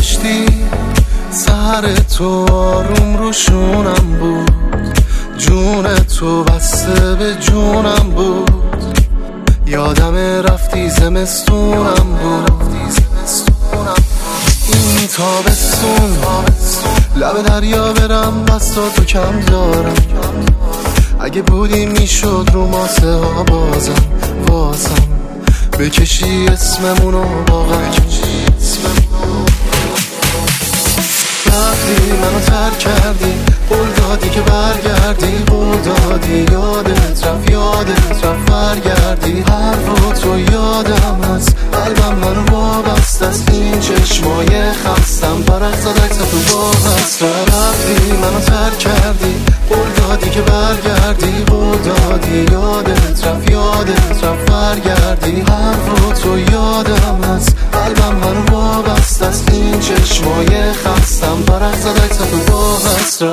برگشتی، سهر تو آروم رو شونم بود، جون تو بسته به جونم بود. یادم رفتی زمستونم بود، این تابستون لب دریا برم بستا تو کم دارم. اگه بودی میشد رو ماسه ها بازم بکشی اسممونو واقعا. رفتی منو ترک کردی، قول دادی که برگردی، قول دادی یادت رفت برگردی. حرف تو یادم هست، قلبم منو وابست است، این چشمای خستم برق زدک تو هست. رفتی منو ترک کردی، قول دادی که برگردی، قول دادی یادت رفت برگردی. حرف تو یادم هست، قلبم منو وابست است، این چشمای خستم برق زدک تو هست.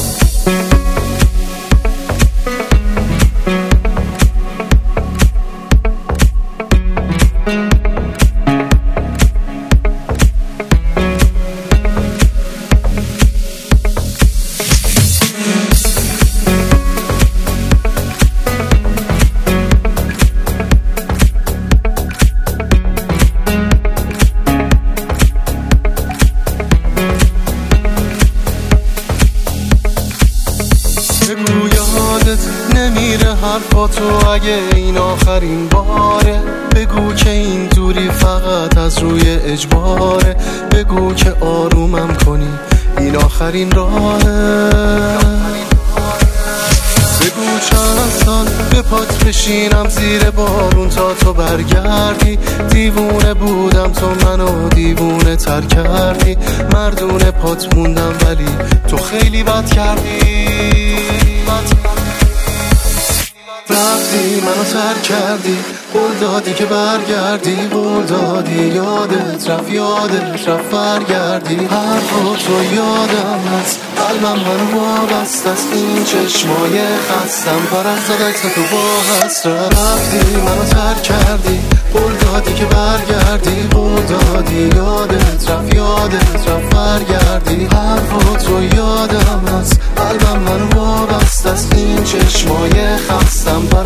بگو یادت نمیره حرفاتو اگه این آخرین باره، بگو که این دوری فقط از روی اجباره، بگو که آرومم کنی این آخرین راهه. بگو چند سال به پات بشینم زیر بارون تا تو برگردی. دیوونه بودم تو منو دیوونه تر کردی، مردونه پات موندم ولی تو خیلی بد کردی. رفتی منو ترک کردی، قول دادی که برگردی، قول دادی یادت رفت برگردی. حرف تو یادم هست، قلبم منو وابست است، این چشمای خستم پرک زدک تو هست. رفتی منو ترک کردی، قول دادی که برگردی، قول دادی یادت رفت برگردی. حرف تو یادم هست، قلبم منو وابست است، این چشمای خستم